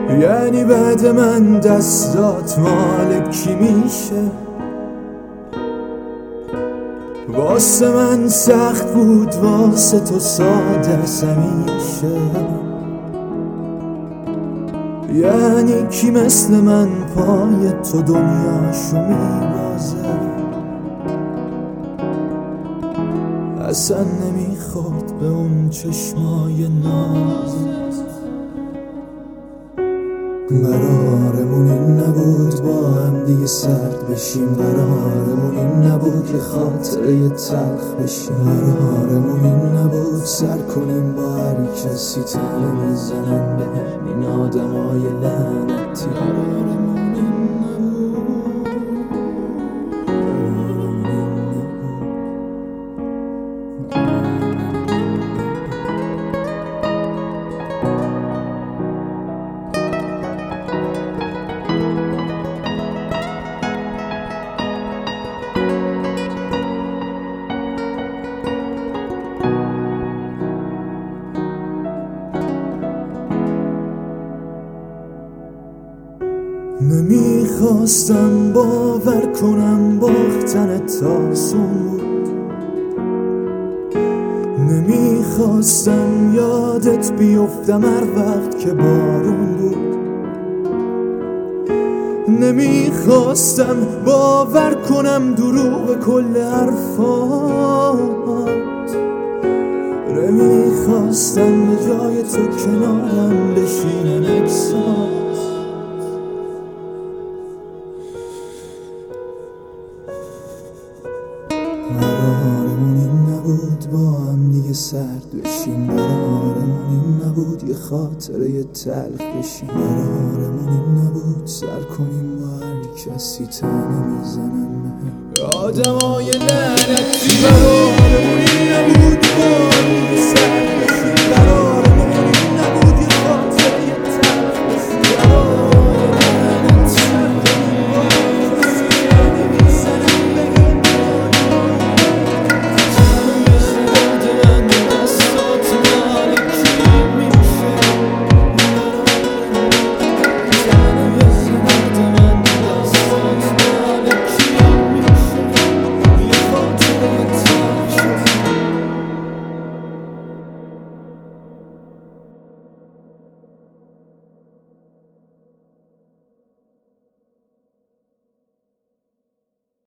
یعنی بعد من دستات مال کی میشه؟ واسه من سخت بود، واسه تو ساده است همیشه. یعنی کی مثل من پای تو دنیاشو میبازه؟ اصلا نمیخواد به اون چشمای نازت. قرارمون این نبود با هم دیگه سرد بشیم، قرارمون این نبود که خاطره تلخ بشیم، قرارمون این نبود سر کنیم با هر کسی تنه میزنن به این آدمای لعنتی. قرارمون این نمیخواستم باور کنم باختنت آسون بود، نمیخواستم یادت بیفتم هر وقت که بارون بود، نمیخواستم باور کنم دروغ کل حرفات، نمیخواستم به جای تو کنارم بشینن عکسات. قرارمون این نبود با هم دیگه سرد بشیم، قرارمون این نبود یه خاطره تلخ بشیم، قرارمون این نبود سر کنیم با هر کسی تنه میزنن به آدمای لعنتی. قرارمون این نبود با هم